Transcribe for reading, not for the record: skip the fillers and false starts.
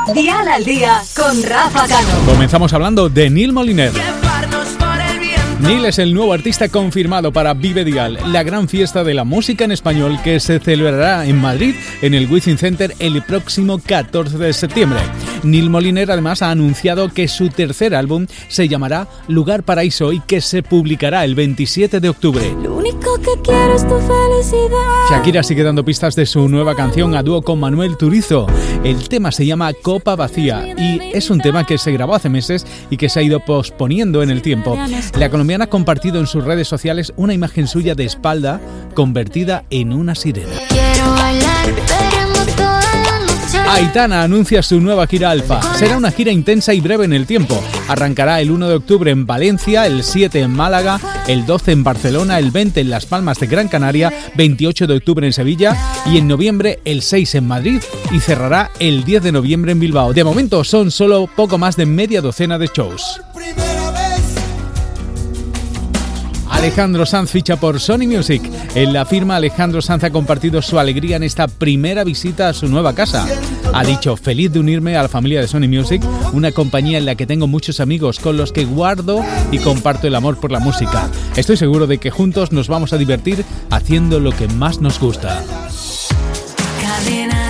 Dial al Día con Rafa Cano. Comenzamos hablando de Nil Moliner. Nil es el nuevo artista confirmado para Vive Dial, la gran fiesta de la música en español que se celebrará en Madrid en el Wizzing Center el próximo 14 de septiembre. Nil Moliner además ha anunciado que su tercer álbum se llamará Lugar Paraíso y que se publicará el 27 de octubre. Lo único que quiero es tu felicidad. Shakira sigue dando pistas de su nueva canción a dúo con Manuel Turizo. El tema se llama Copa Vacía y es un tema que se grabó hace meses y que se ha ido posponiendo en el tiempo. La colombiana ha compartido en sus redes sociales una imagen suya de espalda convertida en una sirena. Quiero bailar, veremos toda la noche. Aitana anuncia su nueva gira Alfa. Será una gira intensa y breve en el tiempo. Arrancará el 1 de octubre en Valencia, el 7 en Málaga, el 12 en Barcelona, el 20 en Las Palmas de Gran Canaria, 28 de octubre en Sevilla y en noviembre el 6 en Madrid y cerrará el 10 de noviembre en Bilbao. De momento son solo poco más de media docena de shows. Alejandro Sanz ficha por Sony Music. En la firma, Alejandro Sanz ha compartido su alegría en esta primera visita a su nueva casa. Ha dicho: feliz de unirme a la familia de Sony Music, una compañía en la que tengo muchos amigos con los que guardo y comparto el amor por la música. Estoy seguro de que juntos nos vamos a divertir haciendo lo que más nos gusta. Cadena